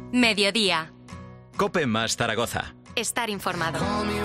Mediodía. COPE más Zaragoza. Estar informado.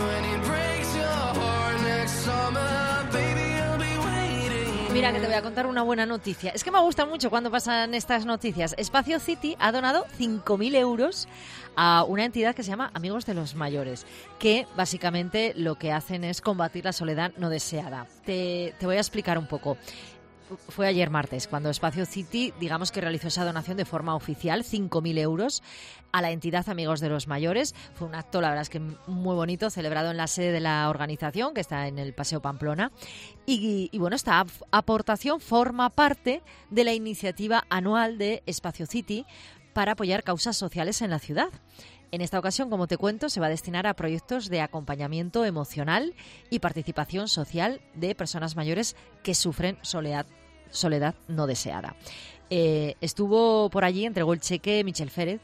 Mira, que te voy a contar una buena noticia. Es que me gusta mucho cuando pasan estas noticias. Espacio City ha donado 5.000 euros a una entidad que se llama Amigos de los Mayores, que básicamente lo que hacen es combatir la soledad no deseada. Te voy a explicar un poco. Fue ayer martes cuando Espacio City, digamos que realizó esa donación de forma oficial, 5.000 euros, a la entidad Amigos de los Mayores. Fue un acto, la verdad es que muy bonito, celebrado en la sede de la organización, que está en el Paseo Pamplona. Y bueno, esta aportación forma parte de la iniciativa anual de Espacio City para apoyar causas sociales en la ciudad. En esta ocasión, como te cuento, se va a destinar a proyectos de acompañamiento emocional y participación social de personas mayores que sufren soledad no deseada. Estuvo por allí, entregó el cheque Michel Pérez,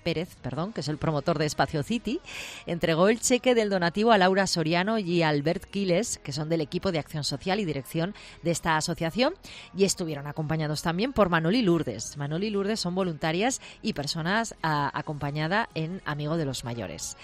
que es el promotor de Espacio City, entregó el cheque del donativo a Laura Soriano y a Albert Quiles, que son del equipo de acción social y dirección de esta asociación, y estuvieron acompañados también por Manoli Lourdes. Manoli y Lourdes son voluntarias y personas acompañadas en Amigo de los Mayores.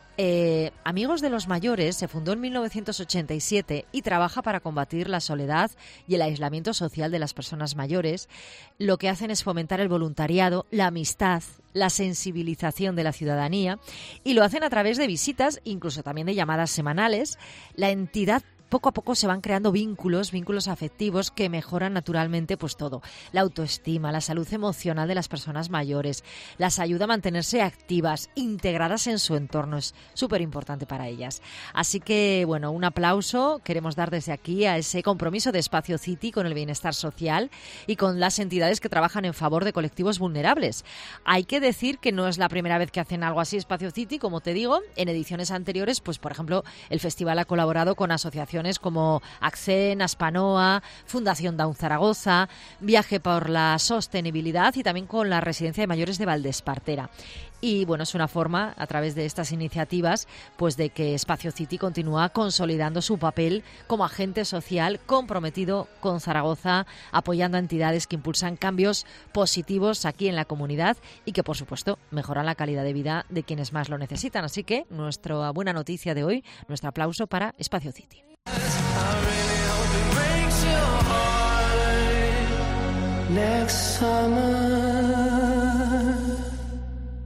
Amigos de los Mayores se fundó en 1987 y trabaja para combatir la soledad y el aislamiento social de las personas mayores. Lo que hacen es fomentar el voluntariado, la amistad, la sensibilización de la ciudadanía, y lo hacen a través de visitas, incluso también de llamadas semanales. La entidad, poco a poco se van creando vínculos afectivos que mejoran naturalmente pues todo. La autoestima, la salud emocional de las personas mayores, las ayuda a mantenerse activas, integradas en su entorno. Es súper importante para ellas. Así que, bueno, un aplauso queremos dar desde aquí a ese compromiso de Espacio City con el bienestar social y con las entidades que trabajan en favor de colectivos vulnerables. Hay que decir que no es la primera vez que hacen algo así Espacio City, como te digo. En ediciones anteriores, pues por ejemplo, el festival ha colaborado con asociaciones como ACCEN, Aspanoa, Fundación Down Zaragoza, Viaje por la Sostenibilidad y también con la Residencia de Mayores de Valdespartera. Y bueno, es una forma, a través de estas iniciativas, pues de que Espacio City continúa consolidando su papel como agente social comprometido con Zaragoza, apoyando a entidades que impulsan cambios positivos aquí en la comunidad y que, por supuesto, mejoran la calidad de vida de quienes más lo necesitan. Así que nuestra buena noticia de hoy, nuestro aplauso para Espacio City. Next summer